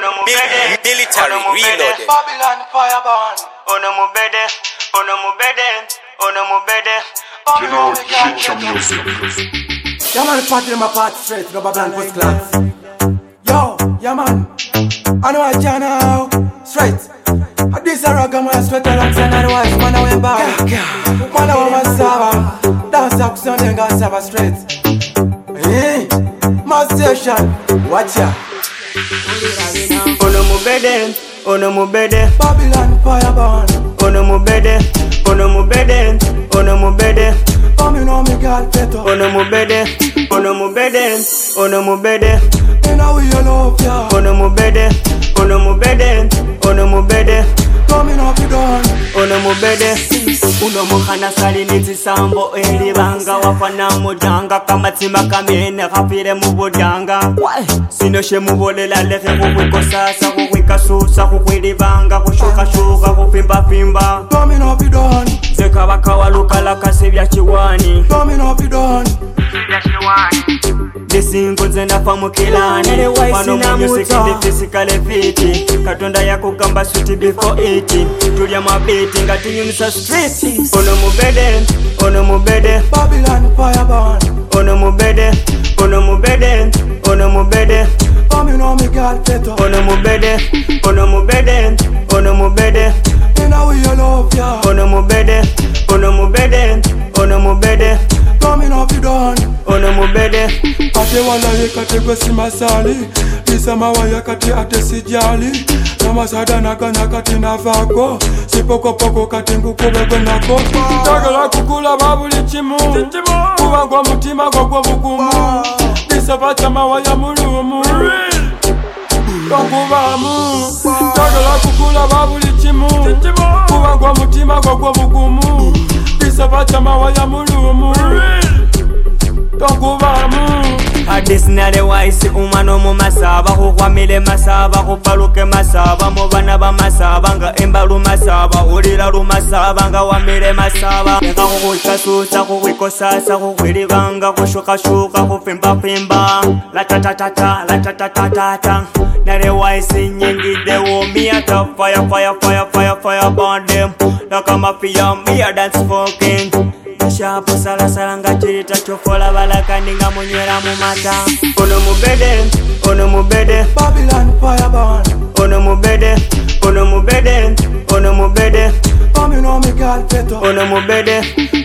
Military reloaded. Babylon fireborn. Ono mubede. You know, shit your music. Yeah man, party in my party straight, no Babylon post class. Yo, yeah man, I know I can now. Straight. This a rock man straight alongside the wife. Man I went back. Man I want my saba. Dance up Sunday and got saba straight. Hey, my station. Watch ya. Ono mubede. Babylon fireborn. Ono mubede. Coming on me girl better. Ono mubede. You know we all love ya. Ono mubede. Coming up you done. Ono mubede. Uno mukhana sali nitisambo elibanga wafana mujanga kamatima kamene khafire mubudyanga sinoshe mubolela lekhe kukwiko sasa kukwika susa kukwilibanga kushukashuka kupimba Coming up you done. zekabaka walukala kasibya chiwani Coming up you done. Disingo zenda famukilani Wano music in the physical fit Katonda ya kugamba suti before eating Tulia mabiti ngati nyumisa street Ono mubede Babylon fireborn. Ono mubede Coming on me girl better. Ono mubede You know we all love ya. Ono mubede Coming up you done. Ono mubede Ate wala yekate kwesi masali Isama wa yakate ate sijali Namasada nagana kati navako Sipoko poko kati ngukubebe nako Tagala kukula babuli chimu Kuwa kwa mutima kwa bukumu Isapa chama wa ya mulumu Konkubamu Tagala kukula babuli chimu Kuwa kwa mutima kwa bukumu Isapa chama wa ya mulumu Konkubamu Additionally wise umano mu masaba kukwamile masaba kupaluke masaba mu bana ba masaba nga embalu masaba ulira lu masaba nga wamile masaba nga kukwikasusa kukwikosasa kukwilibanga kushukashuka kupimba la tatatata nale wise nyingide womi ata fire burn them like mafia me a dance fucking Shapo sala nga chirita chofola balakani nga munywera mu mata Ono mubede Babylon fireborn. Ono mubede Coming on me girl better. Ono mubede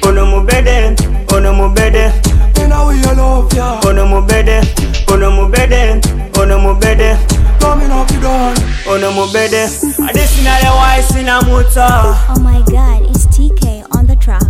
You know we all love ya. Ono mubede Coming up you done. Ono mubede Additionally wise in a muta Oh my god, it's TK on the track.